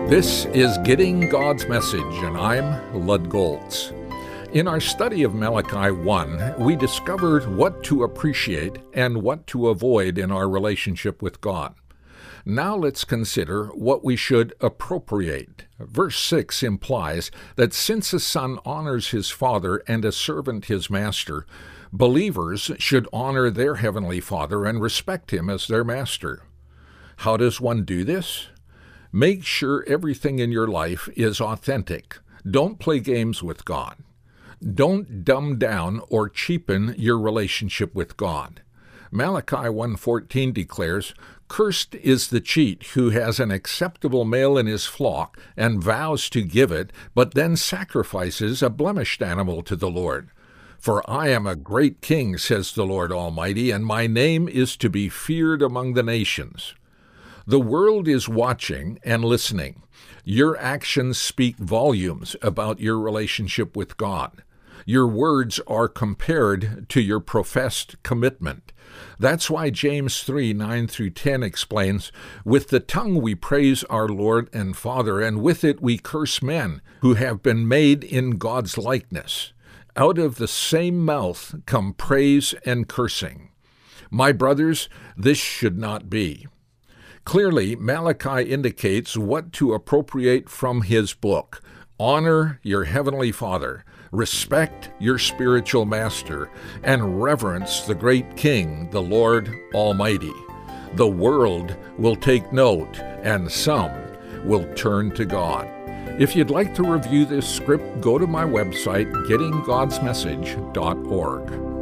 This is Getting God's Message, and I'm Lud Goltz. In our study of Malachi 1, we discovered what to appreciate and what to avoid in our relationship with God. Now let's consider what we should appropriate. Verse 6 implies that since a son honors his father and a servant his master, believers should honor their heavenly Father and respect him as their master. How does one do this? Make sure everything in your life is authentic. Don't play games with God. Don't dumb down or cheapen your relationship with God. Malachi 1:14 declares, "Cursed is the cheat who has an acceptable male in his flock and vows to give it, but then sacrifices a blemished animal to the Lord. For I am a great king, says the Lord Almighty, and my name is to be feared among the nations." The world is watching and listening. Your actions speak volumes about your relationship with God. Your words are compared to your professed commitment. That's why James 3:9-10 explains, "With the tongue we praise our Lord and Father, and with it we curse men who have been made in God's likeness. Out of the same mouth come praise and cursing." My brothers, this should not be. Clearly, Malachi indicates what to appropriate from his book. Honor your heavenly Father, respect your spiritual master, and reverence the great King, the Lord Almighty. The world will take note, and some will turn to God. If you'd like to review this script, go to my website, gettinggodsmessage.org.